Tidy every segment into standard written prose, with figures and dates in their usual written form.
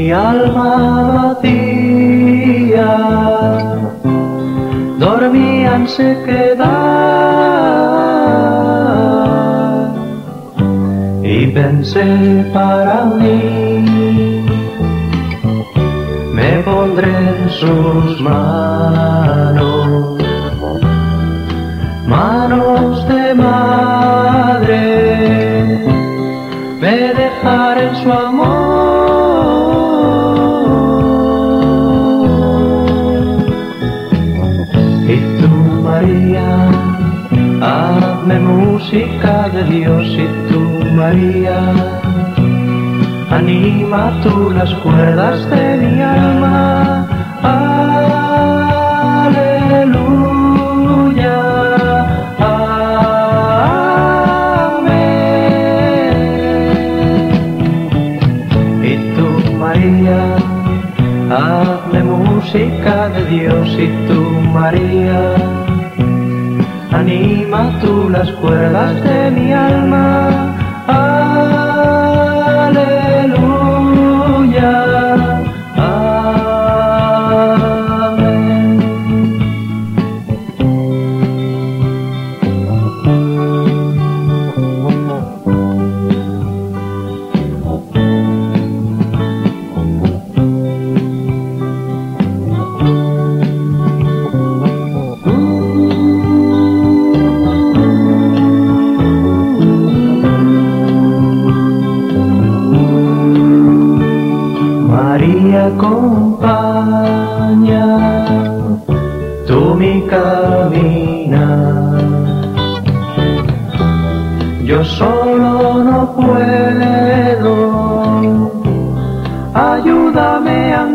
mi alma vacía dormía en sequedad y pensé para mí, me pondré en sus manos, manos de madre, me dejaré en su amor. Y tú, María, hazme música de Dios. Y tú, María, anima tú las cuerdas de mi alma. Aleluya, amén. Y tú, María, hazme música de Dios. Y tú, María, anima tú las cuerdas de mi alma. Aleluya, amén. María, acompaña tú mi caminar. Yo solo no puedo, ayúdame a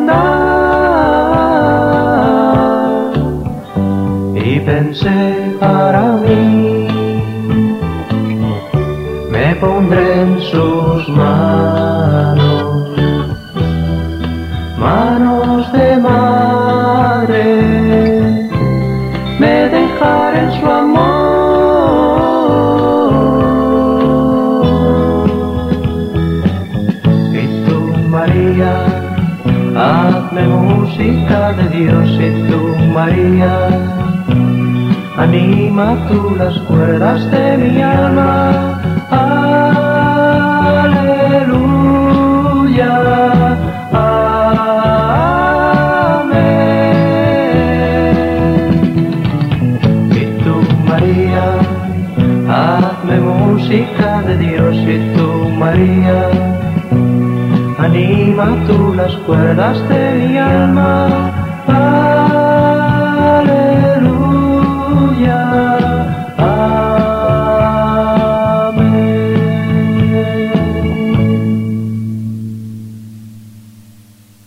andar. Y pensé para mí, me pondré en sus manos, manos de madre, me dejaré en su amor. Y tú, María, hazme música de Dios. Y tú, María, anima tú las cuerdas de mi alma. Aleluya, hazme música de Dios. Y tú, María, anima tú las cuerdas de mi alma.